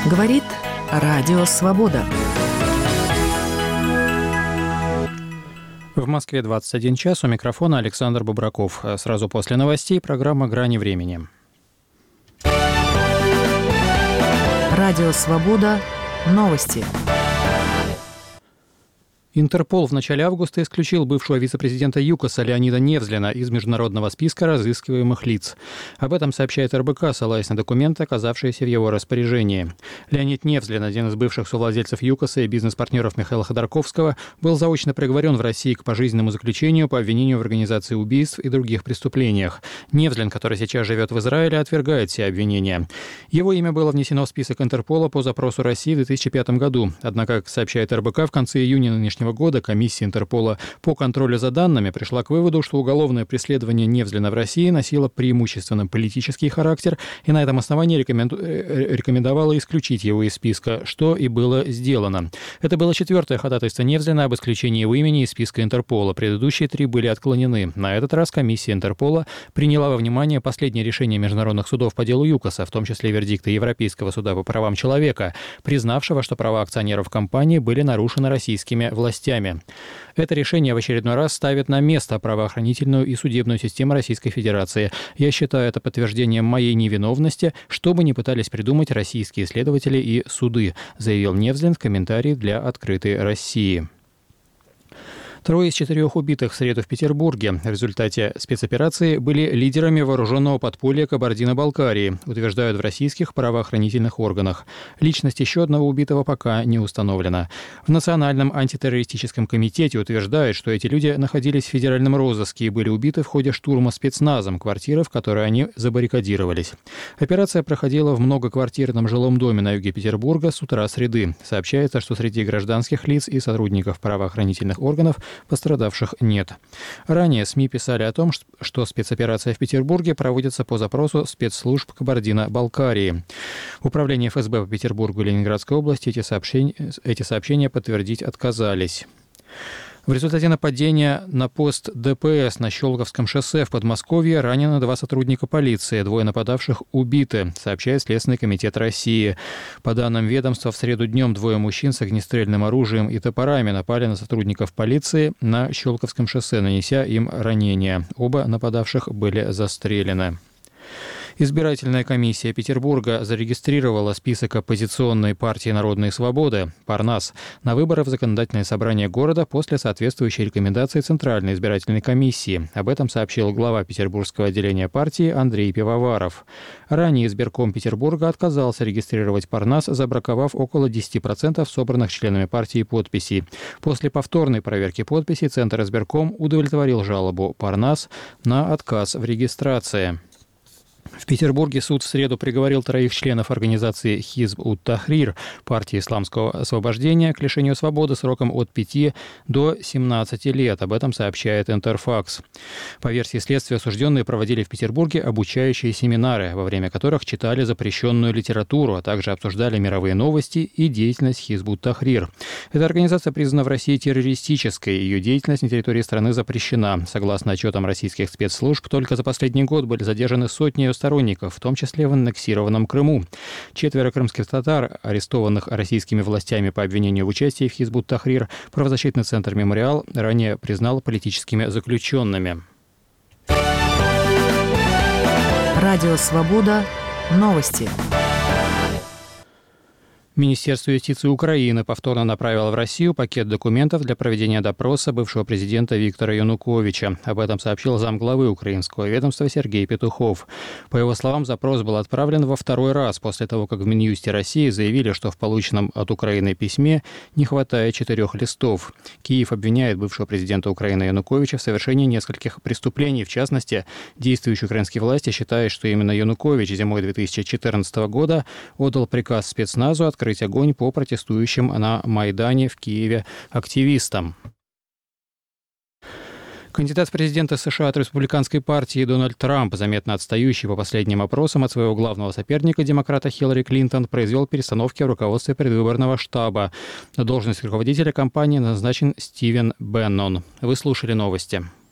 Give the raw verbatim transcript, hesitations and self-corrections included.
Говорит Радио Свобода. В Москве двадцать один час, у микрофона Александр Бубраков. Сразу после новостей программа «Грани времени». Радио Свобода. Новости. Интерпол в начале августа исключил бывшего вице-президента ЮКОСа Леонида Невзлина из международного списка разыскиваемых лиц. Об этом сообщает эр бэ ка, ссылаясь на документы, оказавшиеся в его распоряжении. Леонид Невзлин, один из бывших совладельцев ЮКОСа и бизнес-партнеров Михаила Ходорковского, был заочно приговорен в России к пожизненному заключению по обвинению в организации убийств и других преступлениях. Невзлин, который сейчас живет в Израиле, отвергает все обвинения. Его имя было внесено в список Интерпола по запросу России в две тысячи пятом году. Однако, как сообщает эр бэ ка, в конце июня нынешнего года комиссия Интерпола по контролю за данными пришла к выводу, что уголовное преследование Невзлина в России носило преимущественно политический характер и на этом основании рекоменду... рекомендовала исключить его из списка, что и было сделано. Это было четвертое ходатайство Невзлина об исключении его имени из списка Интерпола. Предыдущие три были отклонены. На этот раз комиссия Интерпола приняла во внимание последнее решение международных судов по делу ЮКОСа, в том числе вердикты Европейского суда по правам человека, признавшего, что права акционеров компании были нарушены российскими властями. Это решение в очередной раз ставит на место правоохранительную и судебную систему Российской Федерации. Я считаю это подтверждением моей невиновности, что бы ни пытались придумать российские следователи и суды, заявил Невзлин в комментарии для «Открытой России». Трое из четырех убитых в среду в Петербурге в результате спецоперации были лидерами вооруженного подполья Кабардино-Балкарии, утверждают в российских правоохранительных органах. Личность еще одного убитого пока не установлена. В Национальном антитеррористическом комитете утверждают, что эти люди находились в федеральном розыске и были убиты в ходе штурма спецназом квартиры, в которой они забаррикадировались. Операция проходила в многоквартирном жилом доме на юге Петербурга с утра среды. Сообщается, что среди гражданских лиц и сотрудников правоохранительных органов пострадавших нет. Ранее СМИ писали о том, что спецоперация в Петербурге проводится по запросу спецслужб Кабардино-Балкарии. Управление эф эс бэ по Петербургу и Ленинградской области эти сообщения, эти сообщения подтвердить отказались. В результате нападения на пост дэ пэ эс на Щелковском шоссе в Подмосковье ранены два сотрудника полиции. Двое нападавших убиты, сообщает Следственный комитет России. По данным ведомства, в среду днем двое мужчин с огнестрельным оружием и топорами напали на сотрудников полиции на Щелковском шоссе, нанеся им ранения. Оба нападавших были застрелены. Избирательная комиссия Петербурга зарегистрировала список оппозиционной партии «Народные свободы» «Парнас» на выборы в законодательное собрание города после соответствующей рекомендации Центральной избирательной комиссии. Об этом сообщил глава петербургского отделения партии Андрей Пивоваров. Ранее избирком Петербурга отказался регистрировать «Парнас», забраковав около десять процентов собранных членами партии подписей. После повторной проверки подписей Центр избирком удовлетворил жалобу «Парнас» на отказ в регистрации. В Петербурге суд в среду приговорил троих членов организации «Хизб ут-Тахрир» партии исламского освобождения к лишению свободы сроком от пяти до семнадцати лет. Об этом сообщает Интерфакс. По версии следствия, осужденные проводили в Петербурге обучающие семинары, во время которых читали запрещенную литературу, а также обсуждали мировые новости и деятельность «Хизб ут-Тахрир». Эта организация признана в России террористической. Ее деятельность на территории страны запрещена. Согласно отчетам российских спецслужб, только за последний год были задержаны сотни сторонников, в том числе в аннексированном Крыму. Четверо крымских татар, арестованных российскими властями по обвинению в участии в «Хизб ут-Тахрир», правозащитный центр «Мемориал» ранее признал политическими заключенными. Радио Свобода. Новости. Министерство юстиции Украины повторно направило в Россию пакет документов для проведения допроса бывшего президента Виктора Януковича. Об этом сообщил замглавы украинского ведомства Сергей Петухов. По его словам, запрос был отправлен во второй раз после того, как в Минюсте России заявили, что в полученном от Украины письме не хватает четырех листов. Киев обвиняет бывшего президента Украины Януковича в совершении нескольких преступлений. В частности, действующие украинские власти считают, что именно Янукович зимой две тысячи четырнадцатого года отдал приказ спецназу открыть открыть огонь по протестующим на Майдане в Киеве активистам. Кандидат в президенты США от республиканской партии Дональд Трамп, заметно отстающий по последним опросам от своего главного соперника, демократа Хиллари Клинтон, произвел перестановки в руководстве предвыборного штаба. На должность руководителя кампании назначен Стивен Беннон. Вы слушали новости.